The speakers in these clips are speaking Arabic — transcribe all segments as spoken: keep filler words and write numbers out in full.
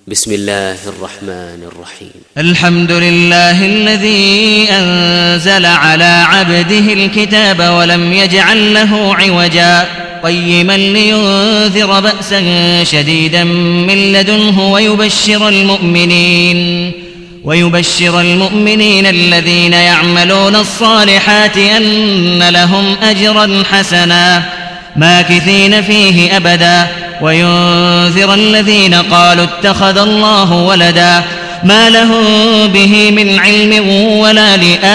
بسم الله الرحمن الرحيم. الحمد لله الذي أنزل على عبده الكتاب ولم يجعل له عوجا قيما لينذر بأسا شديدا من لدنه ويبشر المؤمنين ويبشر المؤمنين الذين يعملون الصالحات أن لهم أجرا حسنا ماكثين فيه أبدا وينذر الذين قالوا اتخذ الله ولدا ما لهم به من علم ولا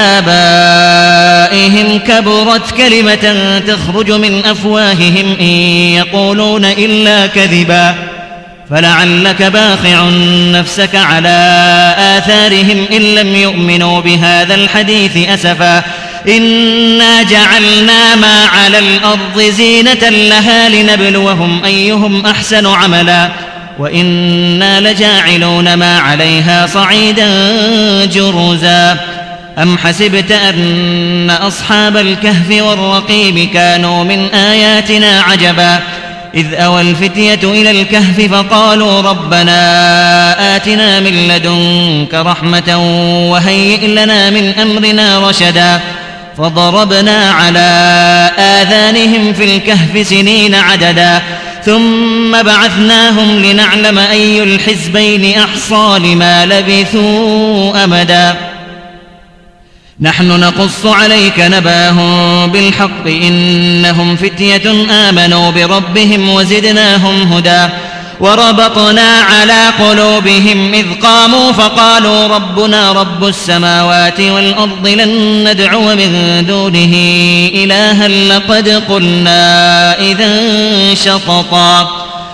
لآبائهم كبرت كلمة تخرج من أفواههم إن يقولون إلا كذبا فلعلك باخع نفسك على آثارهم إن لم يؤمنوا بهذا الحديث أسفا إنا جعلنا ما على الأرض زينة لها لنبلوهم أيهم أحسن عملا وإنا لجاعلون ما عليها صعيدا جرزا أم حسبت أن أصحاب الكهف والرقيم كانوا من آياتنا عجبا إذ أوى الفتية إلى الكهف فقالوا ربنا آتنا من لدنك رحمة وهيئ لنا من أمرنا رشدا فضربنا على آذانهم في الكهف سنين عددا ثم بعثناهم لنعلم أي الحزبين أحصى لما لبثوا أمدا نحن نقص عليك نباهم بالحق إنهم فتية آمنوا بربهم وزدناهم هدى وربطنا على قلوبهم إذ قاموا فقالوا ربنا رب السماوات والأرض لن ندعو من دونه إلها لقد قلنا إذا شططا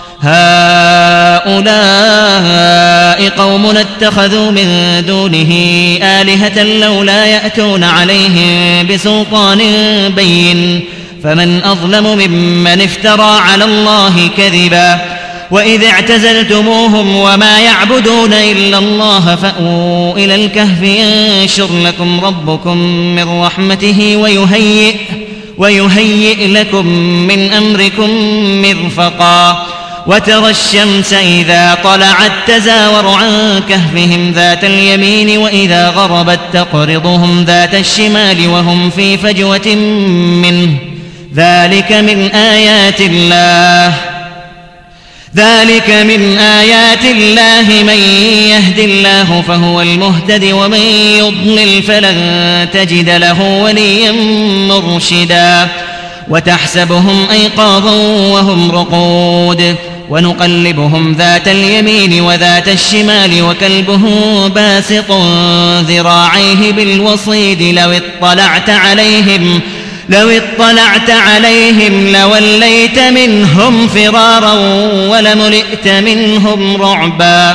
هؤلاء قومنا اتخذوا من دونه آلهة لولا يأتون عليهم بسلطان بين فمن أظلم ممن افترى على الله كذبا وإذ اعتزلتموهم وما يعبدون إلا الله فأووا إلى الكهف ينشر لكم ربكم من رحمته ويهيئ, ويهيئ لكم من أمركم مرفقا وترى الشمس إذا طلعت تزاور عن كهفهم ذات اليمين وإذا غربت تقرضهم ذات الشمال وهم في فجوة منه ذلك من آيات الله ذلك من آيات الله من يهد الله فهو المهتد ومن يضلل فلن تجد له وليا مرشدا وتحسبهم أيقاظا وهم رقود ونقلبهم ذات اليمين وذات الشمال وكلبهم باسط ذراعيه بالوصيد لو اطلعت عليهم لو اطلعت عليهم لوليت منهم فرارا ولملئت منهم رعبا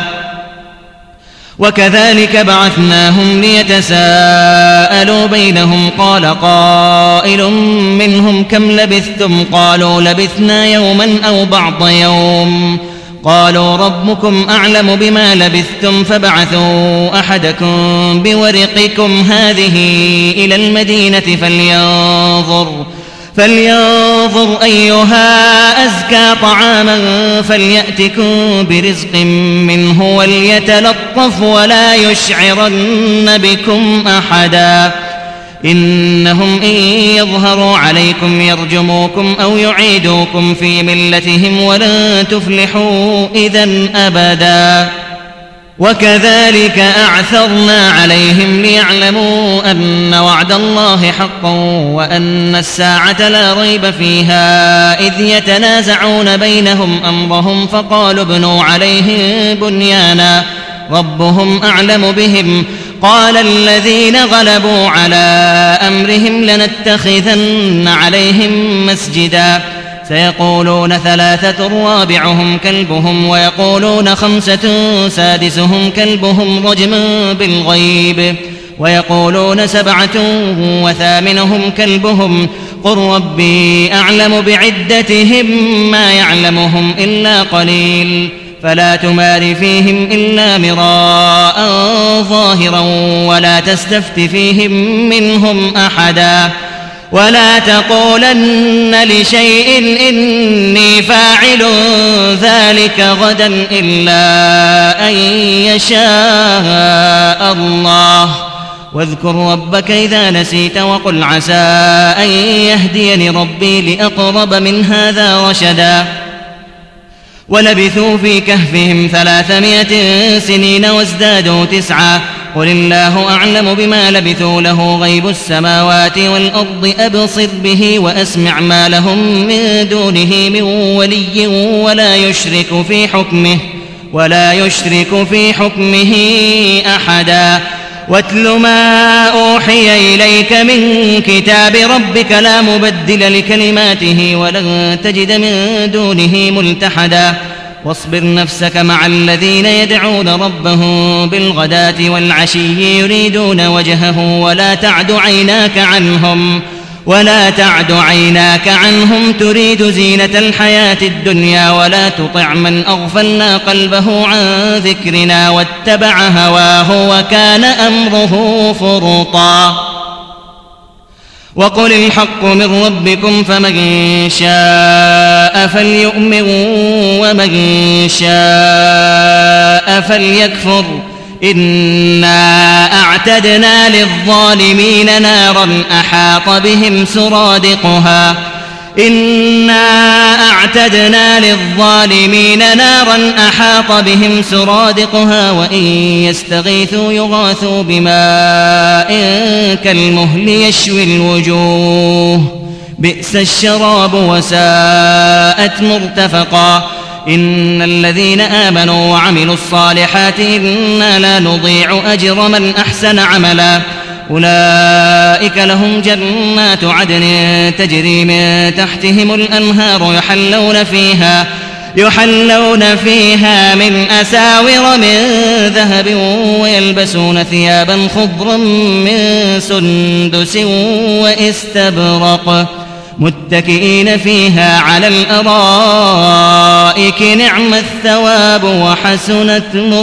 وكذلك بعثناهم ليتساءلوا بينهم قال قائل منهم كم لبثتم قالوا لبثنا يوما أو بعض يوم قالوا ربكم أعلم بما لبثتم فابعثوا أحدكم بورقكم هذه إلى المدينة فلينظر, فلينظر أيها أزكى طعاما فليأتكم برزق منه وليتلطف ولا يشعرن بكم أحدا إنهم إن يظهروا عليكم يرجموكم أو يعيدوكم في ملتهم ولن تفلحوا إذن أبدا وكذلك أعثرنا عليهم ليعلموا أن وعد الله حق وأن الساعة لا ريب فيها إذ يتنازعون بينهم أمرهم فقالوا ابنوا عليهم بنيانا ربهم أعلم بهم قال الذين غلبوا على أمرهم لنتخذن عليهم مسجدا سيقولون ثلاثة رابعهم كلبهم ويقولون خمسة سادسهم كلبهم رجما بالغيب ويقولون سبعة وثامنهم كلبهم قل ربي أعلم بعدتهم ما يعلمهم إلا قليل فلا تمار فيهم إلا مراء ظاهرا ولا تستفت فيهم منهم أحدا ولا تقولن لشيء إني فاعل ذلك غدا إلا أن يشاء الله واذكر ربك إذا نسيت وقل عسى أن يهديني ربي لأقرب من هذا رشدا ولبثوا في كهفهم ثلاثمائة سنين وازدادوا تسعا قل الله أعلم بما لبثوا له غيب السماوات والأرض أبصر به وأسمع ما لهم من دونه من ولي ولا يشرك في حكمه ولا يشرك في حكمه أحدا واتل ما أوحي إليك من كتاب ربك لا مبدل لكلماته ولن تجد من دونه ملتحدا واصبر نفسك مع الذين يدعون ربهم بالغداة والعشي يريدون وجهه ولا تعد عيناك عنهم ولا تعد عيناك عنهم تريد زينة الحياة الدنيا ولا تطع من أغفلنا قلبه عن ذكرنا واتبع هواه وكان أمره فرطا وقل الحق من ربكم فمن شاء فليؤمن ومن شاء فليكفر إنا أعتدنا للظالمين نارا أحاط بهم سرادقها إنا أعتدنا للظالمين نارا أحاط بهم سرادقها وإن يستغيثوا يغاثوا بماء كالمهل يشوي الوجوه بئس الشراب وساءت مرتفقا إن الذين آمنوا وعملوا الصالحات إنا لا نضيع أجر من أحسن عملا أولئك لهم جنات عدن تجري من تحتهم الأنهار يحلون فيها يحلون فيها من أساور من ذهب ويلبسون ثيابا خضرا من سندس واستبرق متكئين فيها على الأرائك نعم الثواب وحسنت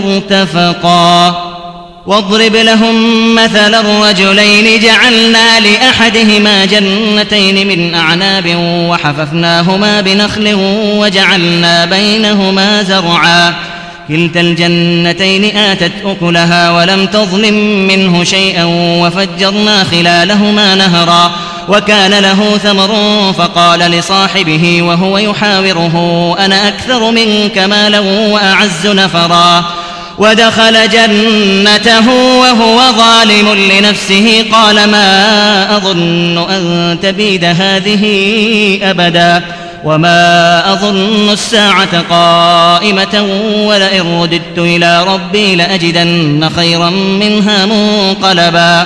مرتفقا واضرب لهم مثل الرجلين جعلنا لأحدهما جنتين من أعناب وحففناهما بنخل وجعلنا بينهما زرعا كلتا الجنتين آتت أكلها ولم تظلم منه شيئا وفجرنا خلالهما نهرا وكان له ثمر فقال لصاحبه وهو يحاوره أنا أكثر منك مالا وأعز نفرا ودخل جنته وهو ظالم لنفسه قال ما أظن أن تبيد هذه أبدا وما أظن الساعة قائمة ولئن رددت إلى ربي لأجدن خيرا منها منقلبا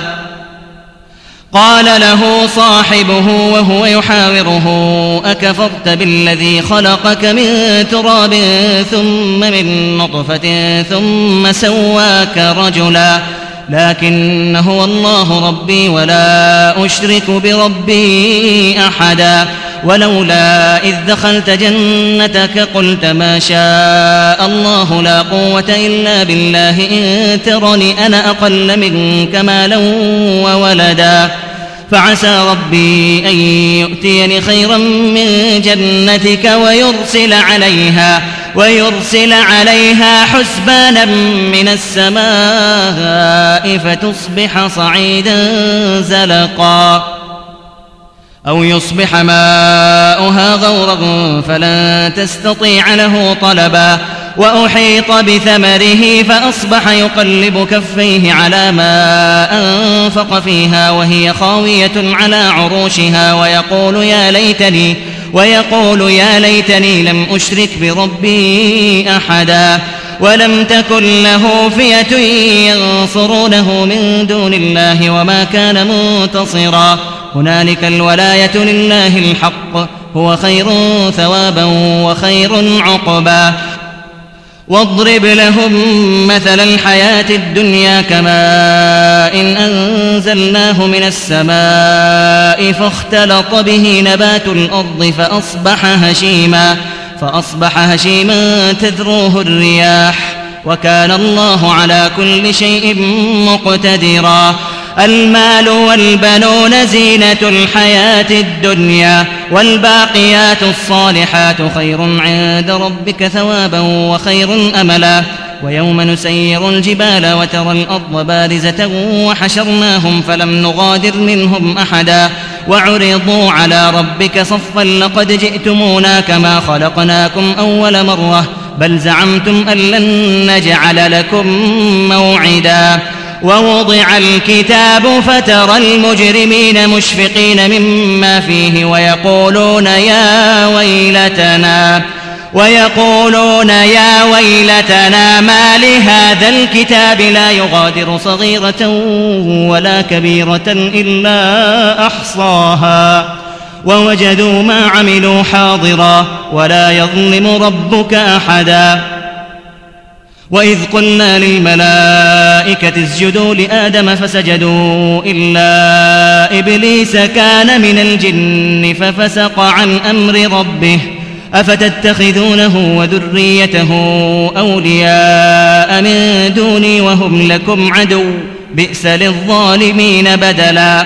قال له صاحبه وهو يحاوره أكفرت بالذي خلقك من تراب ثم من نطفة ثم سواك رجلا لكن هو الله ربي ولا أشرك بربي أحدا ولولا إذ دخلت جنتك قلت ما شاء الله لا قوة إلا بالله إن ترني أنا أقل منك مالا وولدا فعسى ربي أن يؤتيني خيرا من جنتك ويرسل عليها ويرسل عليها حسبانا من السماء فتصبح صعيدا زلقا أو يصبح ماؤها غورا فلن تستطيع له طلبا وأحيط بثمره فأصبح يقلب كفيه على ما أنفق فيها وهي خاوية على عروشها ويقول يا ليتني ويقول يا ليتني لم أشرك بربي أحدا ولم تكن له فئة ينصرونه من دون الله وما كان منتصرا هنالك الولاية لله الحق هو خير ثوابا وخير عقبا واضرب لهم مثل الحياة الدنيا كماء إن أنزلناه من السماء فاختلط به نبات الأرض فأصبح هشيما فأصبح هشيما تذروه الرياح وكان الله على كل شيء مقتدرا المال والبنون زينة الحياة الدنيا والباقيات الصالحات خير عند ربك ثوابا وخير أملا ويوم نسير الجبال وترى الأرض بارزة وحشرناهم فلم نغادر منهم أحدا وعرضوا على ربك صفا لقد جئتمونا كما خلقناكم أول مرة بل زعمتم أن لن نجعل لكم موعدا ووضع الكتاب فترى المجرمين مشفقين مما فيه ويقولون يا ويلتنا ويقولون يا ويلتنا ما لهذا الكتاب لا يغادر صغيرة ولا كبيرة إلا أحصاها ووجدوا ما عملوا حاضرا ولا يظلم ربك أحدا وإذ قلنا للملائكة اسجدوا لآدم فسجدوا إلا إبليس كان من الجن ففسق عن أمر ربه أفتتخذونه وذريته أولياء من دوني وهم لكم عدو بئس للظالمين بدلا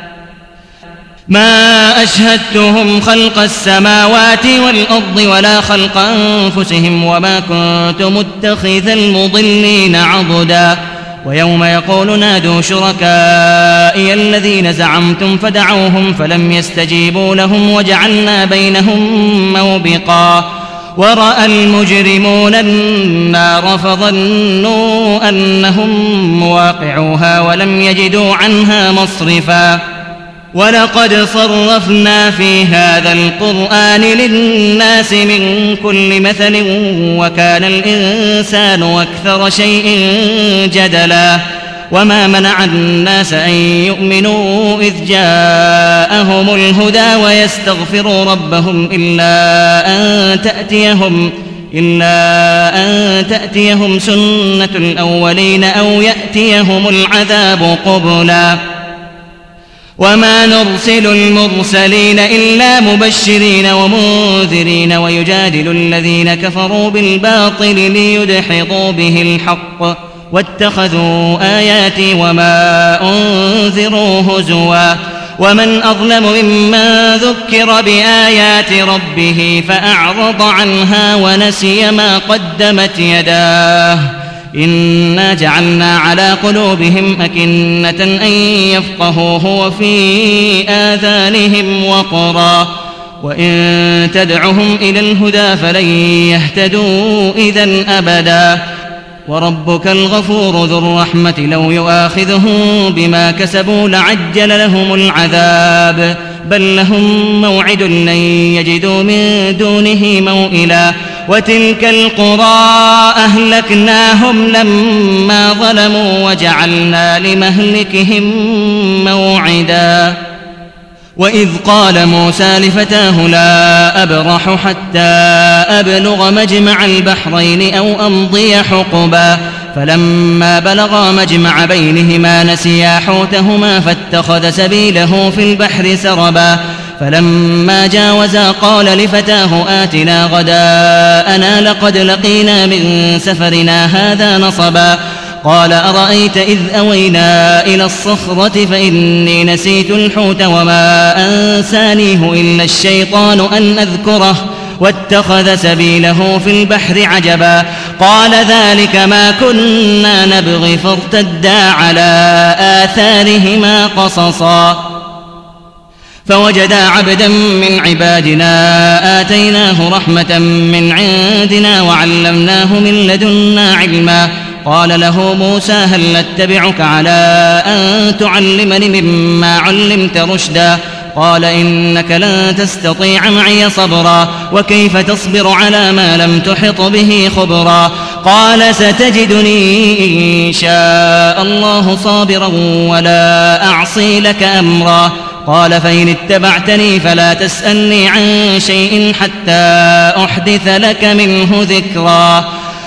ما أشهدتهم خلق السماوات والأرض ولا خلق أنفسهم وما كنت متخذ المضلين عضدا ويوم يقول نادوا شركائي الذين زعمتم فدعوهم فلم يستجيبوا لهم وجعلنا بينهم موبقا ورأى المجرمون النار فظنوا أنهم مواقعوها ولم يجدوا عنها مصرفا ولقد صرفنا في هذا القرآن للناس من كل مثل وكان الإنسان أكثر شيء جدلا وما منع الناس أن يؤمنوا إذ جاءهم الهدى ويستغفروا ربهم إلا أن تأتيهم إلا أن تأتيهم سنة الأولين أو يأتيهم العذاب قبلا وما نرسل المرسلين إلا مبشرين ومنذرين ويجادل الذين كفروا بالباطل ليدحضوا به الحق واتخذوا آياتي وما أنذروا هزوا ومن أظلم ممن ذكر بآيات ربه فأعرض عنها ونسي ما قدمت يداه إنا جعلنا على قلوبهم أكنة أن يفقهوه وفي آذانهم وقرا وإن تدعهم إلى الهدى فلن يهتدوا إذن أبدا وربك الغفور ذو الرحمة لو يؤاخذهم بما كسبوا لعجل لهم العذاب بل لهم موعد لن يجدوا من دونه موئلا وتلك القرى أهلكناهم لما ظلموا وجعلنا لمهلكهم موعدا وإذ قال موسى لفتاه لا أبرح حتى أبلغ مجمع البحرين أو أمضي حقبا فلما بلغا مجمع بينهما نسيا حوتهما فاتخذ سبيله في البحر سربا فلما جاوزا قال لفتاه آتنا غداءنا لقد لقينا من سفرنا هذا نصبا قال أرأيت إذ أوينا إلى الصخرة فإني نسيت الحوت وما أنسانيه إلا الشيطان أن أذكره واتخذ سبيله في البحر عجبا قال ذلك ما كنا نبغي فارتدا على آثارهما قصصا فوجدا عبدا من عبادنا آتيناه رحمة من عندنا وعلمناه من لدنا علما قال له موسى هل أتبعك على أن تعلمني مما علمت رشدا قال إنك لن تستطيع معي صبرا وكيف تصبر على ما لم تحط به خبرا قال ستجدني إن شاء الله صابرا ولا أعصي لك أمرا قال فإن اتبعتني فلا تسألني عن شيء حتى أحدث لك منه ذكرا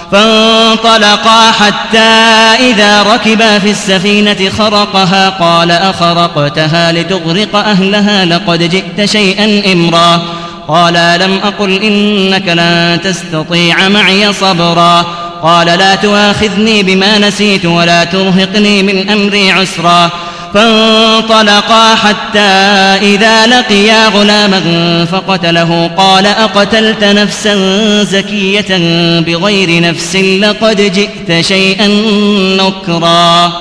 فانطلقا حتى إذا ركبا في السفينة خرقها قال أخرقتها لتغرق أهلها لقد جئت شيئا إمرا قال لم أقل إنك لن تستطيع معي صبرا قال لا تؤاخذني بما نسيت ولا ترهقني من أمري عسرا فانطلقا حتى إذا لقيا غلاما فقتله قال أقتلت نفسا زكية بغير نفس لقد جئت شيئا نكرا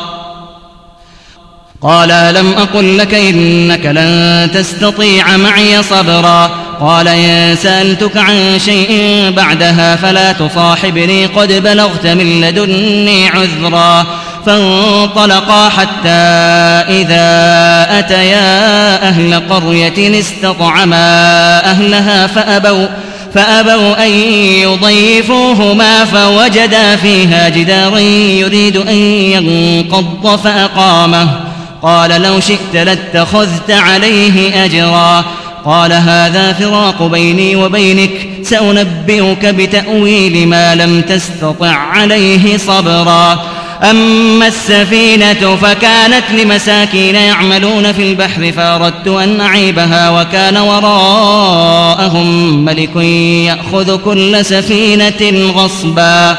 قال ألم أقل لك إنك لن تستطيع معي صبرا قال إن سألتك عن شيء بعدها فلا تصاحبني قد بلغت من لدني عذرا فانطلقا حتى إذا أتيا أهل قرية استطعما أهلها فأبوا فأبوا أن يضيفوهما فوجدا فيها جدارا يريد أن ينقض فأقامه قال لو شئت لاتخذت عليه أجرا قال هذا فراق بيني وبينك سأنبئك بتأويل ما لم تستطع عليه صبرا أما السفينة فكانت لمساكين يعملون في البحر فأردت أن أعيبها وكان وراءهم ملك يأخذ كل سفينة غصبا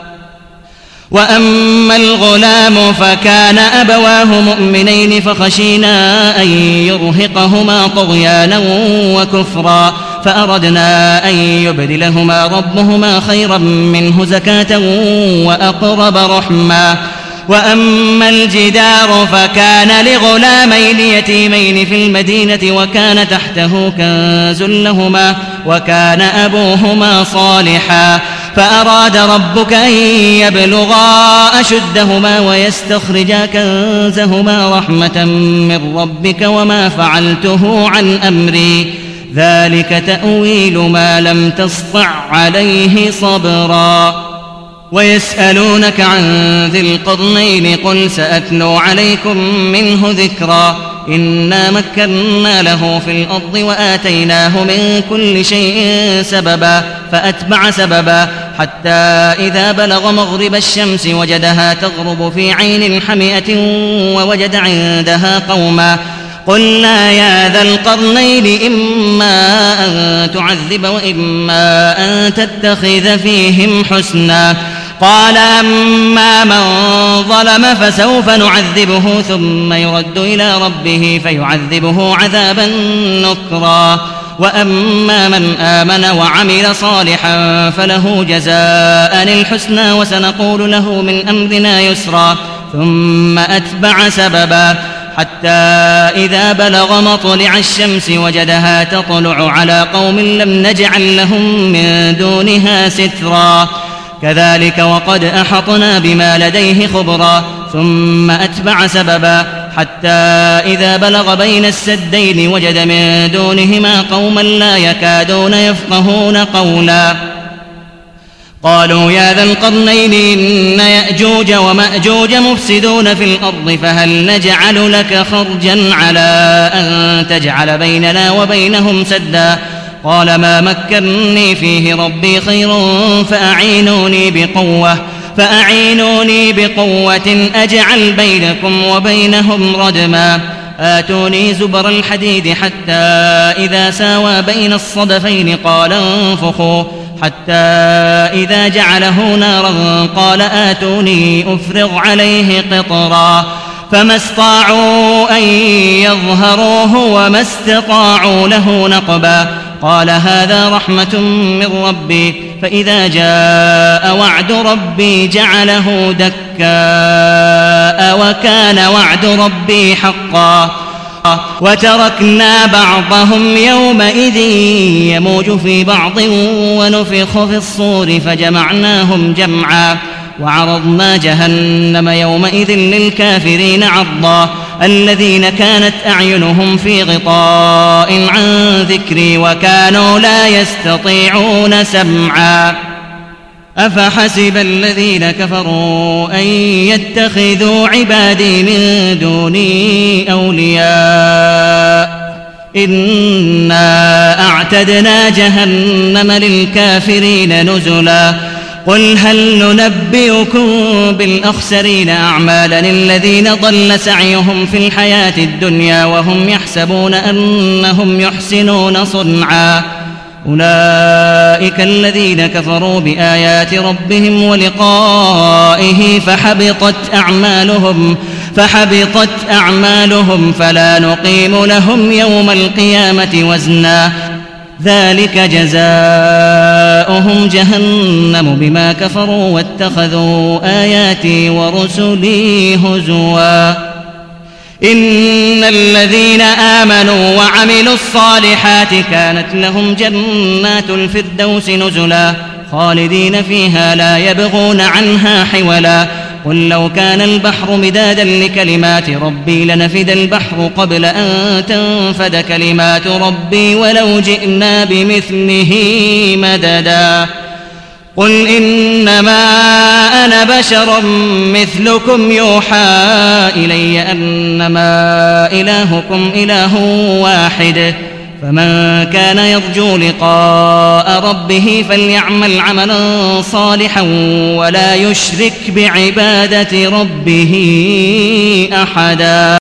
وأما الغلام فكان أبواه مؤمنين فخشينا أن يرهقهما طغيانا وكفرا فأردنا أن يبدلهما ربهما خيرا منه زكاة وأقرب رحما وأما الجدار فكان لغلامين يتيمين في المدينة وكان تحته كنز لهما وكان أبوهما صالحا فأراد ربك أن يبلغا أشدهما ويستخرجا كنزهما رحمة من ربك وما فعلته عن أمري ذلك تأويل ما لم تسطع عليه صبرا ويسألونك عن ذي القرنين قل سأتلو عليكم منه ذكرا إنا مكنا له في الأرض وآتيناه من كل شيء سببا فأتبع سببا حتى إذا بلغ مغرب الشمس وجدها تغرب في عين حمئة ووجد عندها قوما قلنا يا ذا القرنين إما أن تعذب وإما أن تتخذ فيهم حسنا قال أما من ظلم فسوف نعذبه ثم يرد إلى ربه فيعذبه عذابا نكرا وأما من آمن وعمل صالحا فله جزاء الحسنى وسنقول له من أمرنا يسرا ثم أتبع سببا حتى إذا بلغ مطلع الشمس وجدها تطلع على قوم لم نجعل لهم من دونها سترا كذلك وقد أحطنا بما لديه خبرا ثم أتبع سببا حتى إذا بلغ بين السدين وجد من دونهما قوما لا يكادون يفقهون قولا قالوا يا ذا القرنين إن يأجوج ومأجوج مفسدون في الأرض فهل نجعل لك خرجا على أن تجعل بيننا وبينهم سدا قال ما مكنني فيه ربي خير فأعينوني بقوة فأعينوني بقوة أجعل بينكم وبينهم ردما آتوني زبر الحديد حتى إذا ساوى بين الصدفين قال انفخوا حتى إذا جعله نارا قال آتوني أفرغ عليه قطرا فما استطاعوا أن يظهروه وما استطاعوا له نقبا قال هذا رحمة من ربي فإذا جاء وعد ربي جعله دكاء وكان وعد ربي حقا وتركنا بعضهم يومئذ يموج في بعض ونفخ في الصور فجمعناهم جمعا وعرضنا جهنم يومئذ للكافرين عرضا الذين كانت أعينهم في غطاء عن ذكري وكانوا لا يستطيعون سمعا أفحسب الذين كفروا أن يتخذوا عبادي من دوني أولياء إنا أعتدنا جهنم للكافرين نزلا قل هل ننبئكم بالأخسرين أعمالا الذين ضل سعيهم في الحياة الدنيا وهم يحسبون أنهم يحسنون صنعا أولئك الذين كفروا بآيات ربهم ولقائه فحبطت أعمالهم فحبطت أعمالهم فلا نقيم لهم يوم القيامة وزنا ذلك جزاؤهم جهنم بما كفروا واتخذوا آياتي ورسلي هزوا إن الذين آمنوا وعملوا الصالحات كانت لهم جنات الفردوس نزلا خالدين فيها لا يبغون عنها حولا قل لو كان البحر مدادا لكلمات ربي لنفد البحر قبل أن تنفد كلمات ربي ولو جئنا بمثله مددا قل إنما أنا بشر مثلكم يوحى إلي أنما إلهكم إله واحد فمن كان يرجو لقاء ربه فليعمل عملا صالحا ولا يشرك بعبادة ربه أحدا.